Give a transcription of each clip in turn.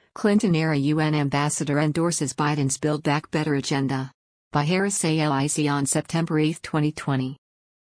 Clinton-era UN ambassador endorses Biden's Build Back Better agenda. By Harris Alic on September 8, 2020.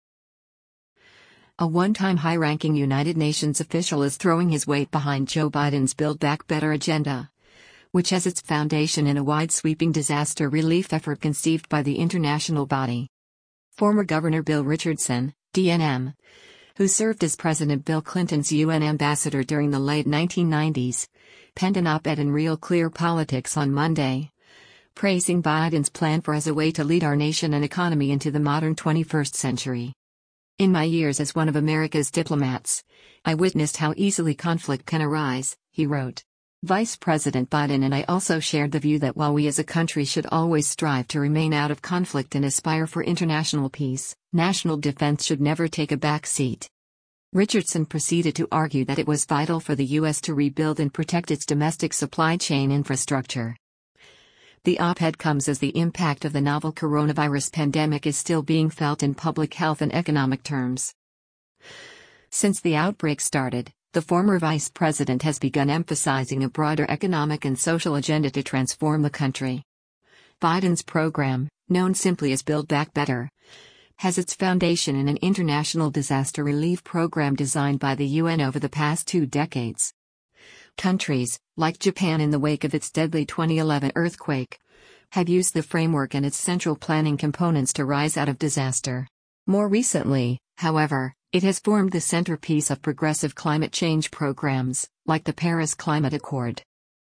A one-time high-ranking United Nations official is throwing his weight behind Joe Biden's Build Back Better agenda, which has its foundation in a wide-sweeping disaster relief effort conceived by the international body. Former Governor Bill Richardson, DNM, who served as President Bill Clinton's UN ambassador during the late 1990s, penned an op-ed in Real Clear Politics on Monday, praising Biden's plan as a way to lead our nation and economy into the modern 21st century. In my years as one of America's diplomats, I witnessed how easily conflict can arise, he wrote. Vice President Biden and I also shared the view that while we as a country should always strive to remain out of conflict and aspire for international peace, national defense should never take a back seat. Richardson proceeded to argue that it was vital for the U.S. to rebuild and protect its domestic supply chain infrastructure. The op-ed comes as the impact of the novel coronavirus pandemic is still being felt in public health and economic terms. Since the outbreak started, the former vice president has begun emphasizing a broader economic and social agenda to transform the country. Biden's program, known simply as Build Back Better, has its foundation in an international disaster relief program designed by the UN over the past 2 decades. Countries, like Japan in the wake of its deadly 2011 earthquake, have used the framework and its central planning components to rise out of disaster. More recently, however, it has formed the centerpiece of progressive climate change programs, like the Paris Climate Accord.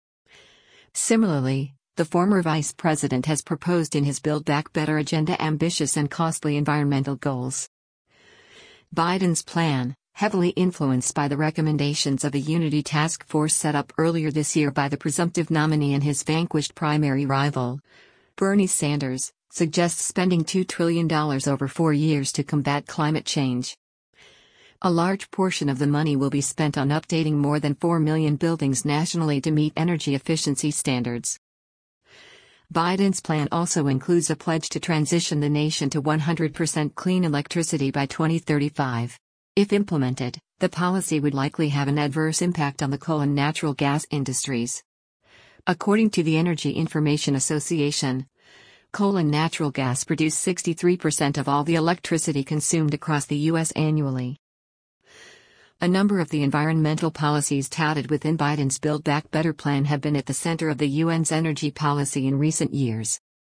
Similarly, the former vice president has proposed in his Build Back Better agenda ambitious and costly environmental goals. Biden's plan, heavily influenced by the recommendations of a unity task force set up earlier this year by the presumptive nominee and his vanquished primary rival, Bernie Sanders, suggests spending $2 trillion over 4 years to combat climate change. A large portion of the money will be spent on updating more than 4 million buildings nationally to meet energy efficiency standards. Biden's plan also includes a pledge to transition the nation to 100% clean electricity by 2035. If implemented, the policy would likely have an adverse impact on the coal and natural gas industries. According to the Energy Information Association, coal and natural gas produce 63% of all the electricity consumed across the U.S. annually. A number of the environmental policies touted within Biden's Build Back Better plan have been at the center of the UN's energy policy in recent years.